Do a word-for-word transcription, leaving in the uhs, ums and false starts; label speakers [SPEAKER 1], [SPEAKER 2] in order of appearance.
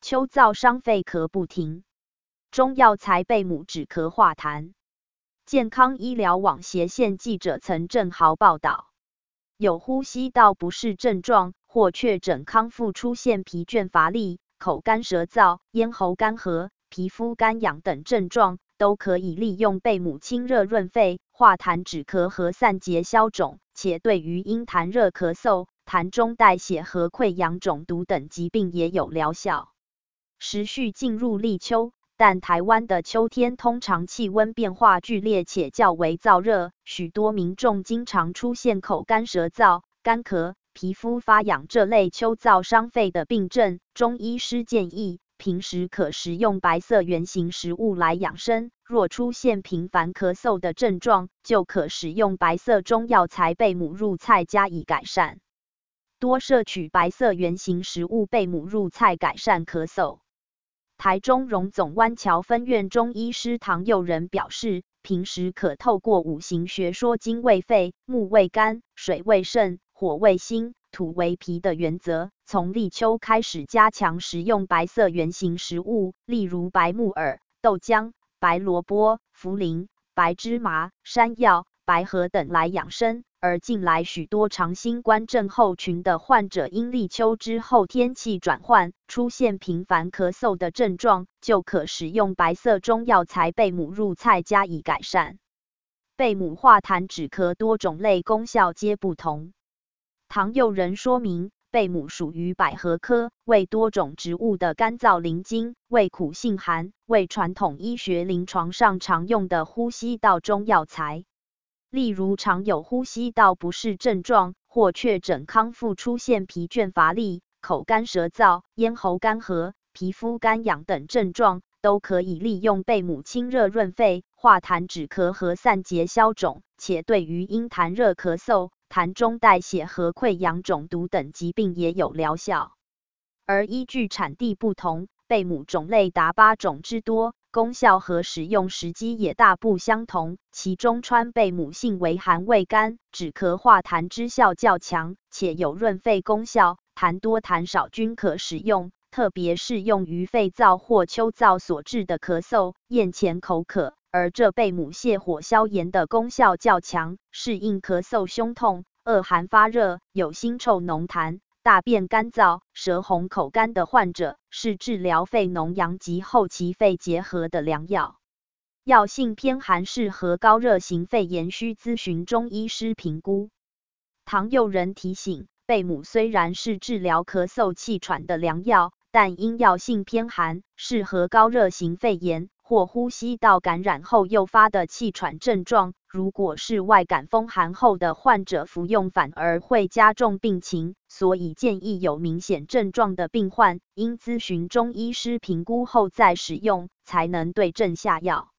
[SPEAKER 1] 秋燥伤肺咳不停，中药材贝母止咳化痰。健康医疗网斜线记者曾正豪报道，有呼吸道不适症状或确诊康复出现疲倦乏力、口干舌燥、咽喉干涸、皮肤干痒等症状，都可以利用贝母清热润肺、化痰止咳和散结消肿，且对于因痰热咳嗽、痰中带血和溃疡肿毒等疾病也有疗效。时序进入立秋，但台湾的秋天通常气温变化剧烈且较为燥热，许多民众经常出现口干舌燥、干咳、皮肤发痒这类秋燥伤肺的病症。中医师建议，平时可食用白色圆形食物来养生，若出现频繁咳嗽的症状，就可使用白色中药材贝母入菜加以改善。多摄取白色圆形食物贝母入菜改善咳嗽。台中荣总湾桥分院中医师唐佑仁表示，平时可透过五行学说金为肺、木为肝、水为肾、火为心、土为脾的原则，从立秋开始加强食用白色圆形食物，例如白木耳、豆浆、白萝卜、茯苓、白芝麻、山药、白荷等来养生。而近来许多长新冠症候群的患者因立秋之后天气转换，出现频繁咳嗽的症状，就可使用白色中药材贝母入菜加以改善。贝母化痰止咳多种类功效皆不同。唐佑仁说明，贝母属于百合科，为多种植物的干燥灵精，味苦性寒，为传统医学临床上常用的呼吸道中药材。例如常有呼吸道不适症状或确诊康复出现疲倦乏力、口干舌燥、咽喉干涸、皮肤干痒等症状，都可以利用贝母清热润肺、化痰止咳和散结消肿，且对于因痰热咳嗽、痰中带血和溃疡肿毒等疾病也有疗效。而依据产地不同，贝母种类达八种之多，功效和使用时机也大不相同，其中川贝母性为寒味甘，止咳化痰之效较强，且有润肺功效，痰多痰少均可使用，特别适用于肺燥或秋燥所致的咳嗽、咽前口渴。而这贝母泻火消炎的功效较强，适应咳嗽胸痛、恶寒发热、有腥臭浓痰、大便干燥、舌红口干的患者，是治疗肺脓疡及后期肺结核的良药。药性偏寒适合高热型肺炎，需咨询中医师评估。唐佑仁提醒，贝母虽然是治疗咳嗽气喘的良药，但因药性偏寒，适合高热型肺炎或呼吸道感染后诱发的气喘症状。如果是外感风寒后的患者服用，反而会加重病情，所以建议有明显症状的病患，应咨询中医师评估后再使用，才能对症下药。